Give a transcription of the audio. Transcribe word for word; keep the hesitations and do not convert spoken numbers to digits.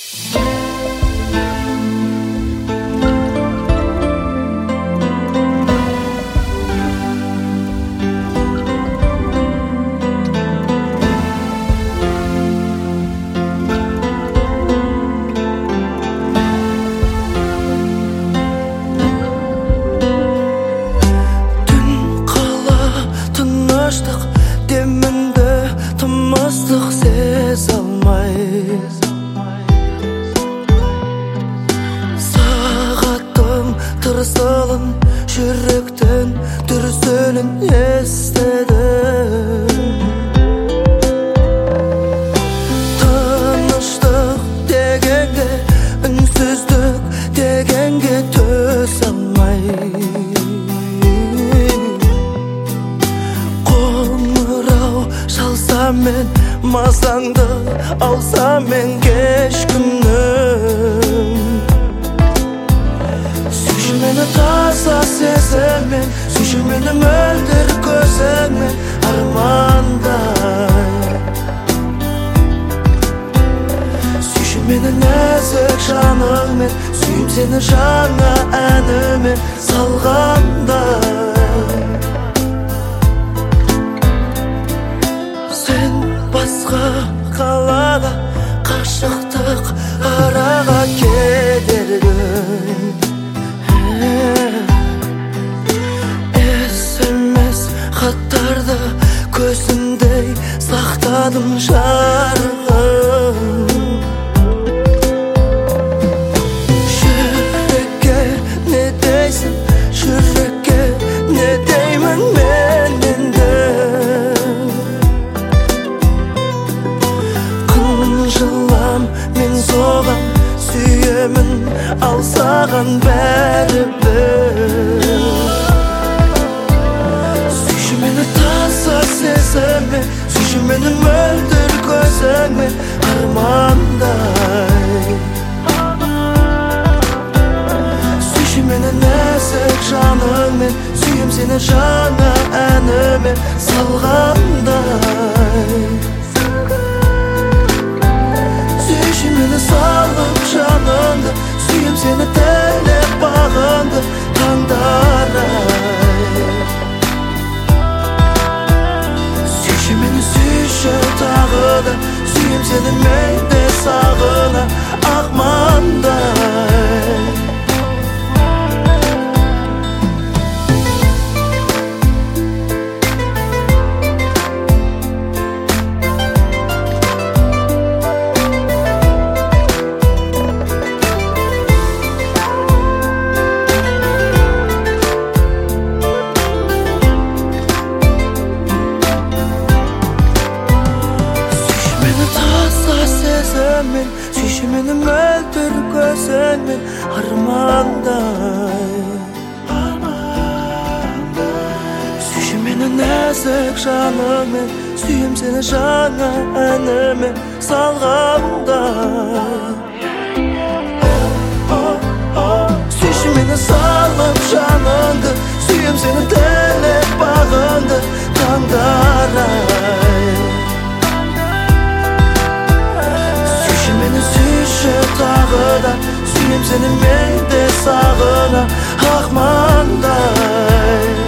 Деміңді тымыстық сезе алмай сағаттың тырсылын жүректің дүрсілін естедім. Тыныштық дегенге үнсіздік дегенге төзе алмай мен мазаңды алсам мен кеш күнім. Сүйші мені таза сезіммен, сүйші мені мөлдір көзіңмен армандай. Сүйші мені нәзік жаныңмен, сүйім сені жаңа әніме салғандай. Басқа қалада қашықтық араға кедергі. Эс-эм-эс хаттарды көзіндей сақтадым жарығым. Жүрекке не дейсің, жүрекке не деймін мен енді. Жылам мен соған сүйемін, ал саған бәрі бір. Сүйші мені таза сезіммен, сүйші мені мөлдір көзіңмен армандай. Сүйші мені нәзік жаныңмен, сүйем сені жаңа әніме салғандай. Сүйші мені салып жаныңды, сүйем сені тілеп бағыңды таңдарай. Сүйші мені сүйші тағы да, сүйем сені мен де сағына ақмандай. Сүйші мені мөлдір көзіңмен армандай. Сүйші мені нәзік жаныңмен, сүйем сені жаңа әніме салғандай. Сүйші мені салып жаныңды, сүйем сені тілеп бағыңды таңдарай. Сүйші тағы да, сүйем сені мен де сағына ақмандай.